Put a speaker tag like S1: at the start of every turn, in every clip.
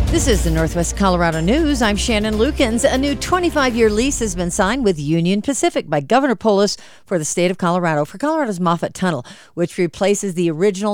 S1: This is the Northwest Colorado News. I'm Shannon Lukens. A new 25-year lease has been signed with Union Pacific by Governor Polis for the state of Colorado for Colorado's Moffett Tunnel, which replaces the original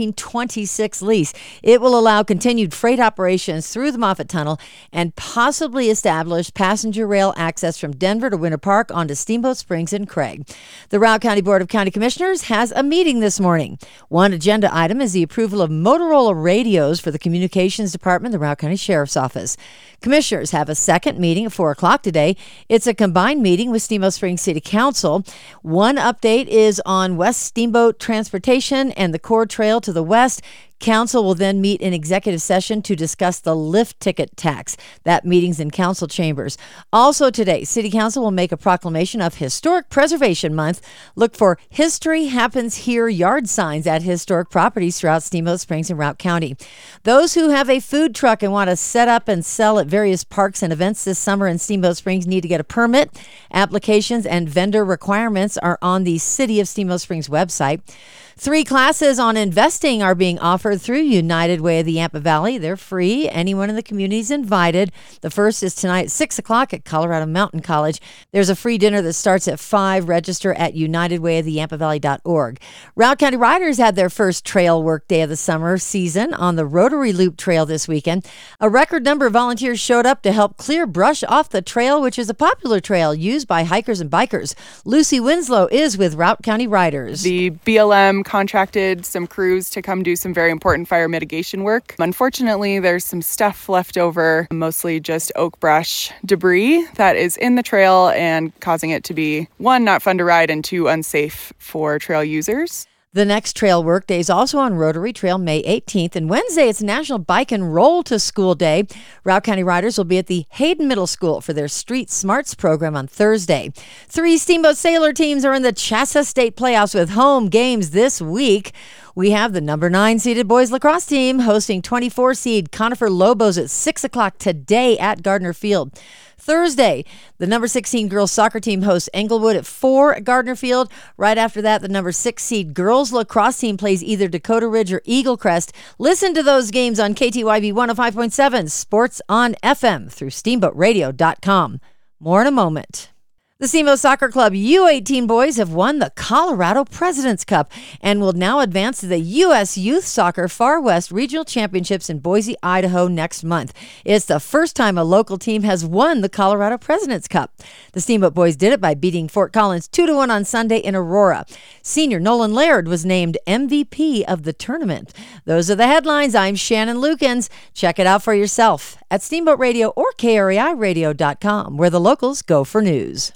S1: 1926 lease. It will allow continued freight operations through the Moffett Tunnel and possibly establish passenger rail access from Denver to Winter Park onto Steamboat Springs and Craig. The Routt County Board of County Commissioners has a meeting this morning. One agenda item is the approval of Motorola radios for the Communications Department, the Routt County Sheriff's Office. Commissioners have a second meeting at 4 o'clock today. It's a combined meeting with Steamboat Springs City Council. One update is on West Steamboat Transportation and the Core Trail to the west. Council will then meet in executive session to discuss the lift ticket tax. That meeting's in council chambers. Also today, City Council will make a proclamation of Historic Preservation Month. Look for History Happens Here yard signs at historic properties throughout Steamboat Springs and Routt County. Those who have a food truck and want to set up and sell at various parks and events this summer in Steamboat Springs need to get a permit. Applications and vendor requirements are on the City of Steamboat Springs website. 3 classes on investing are being offered through United Way of the Yampa Valley. They're free. Anyone in the community is invited. The first is tonight at 6 o'clock at Colorado Mountain College. There's a free dinner that starts at 5. Register at unitedwayoftheyampavalley.org. Routt County Riders had their first trail work day of the summer season on the Rotary Loop Trail this weekend. A record number of volunteers showed up to help clear brush off the trail, which is a popular trail used by hikers and bikers. Lucy Winslow is with Routt County Riders.
S2: The BLM contracted some crews to come do some very important fire mitigation work. Unfortunately, there's some stuff left over, mostly just oak brush debris that is in the trail and causing it to be, 1, not fun to ride, and 2, unsafe for trail users.
S1: The next trail work day is also on Rotary Trail May 18th, and Wednesday it's National Bike and Roll to School Day. Routt County Riders will be at the Hayden Middle School for their Street Smarts program on Thursday. 3 Steamboat Sailor teams are in the Chassa State Playoffs with home games this week. We have the number 9 seeded boys lacrosse team hosting 24 seed Conifer Lobos at 6 o'clock today at Gardner Field. Thursday, the number 16 girls soccer team hosts Englewood at 4 at Gardner Field. Right after that, the number 6 seed girls lacrosse team plays either Dakota Ridge or Eagle Crest. Listen to those games on KTYB 105.7, Sports on FM through SteamboatRadio.com. More in a moment. The Steamboat Soccer Club U18 boys have won the Colorado President's Cup and will now advance to the U.S. Youth Soccer Far West Regional Championships in Boise, Idaho next month. It's the first time a local team has won the Colorado President's Cup. The Steamboat boys did it by beating Fort Collins 2-1 on Sunday in Aurora. Senior Nolan Laird was named MVP of the tournament. Those are the headlines. I'm Shannon Lukens. Check it out for yourself at Steamboat Radio or KREIRadio.com, where the locals go for news.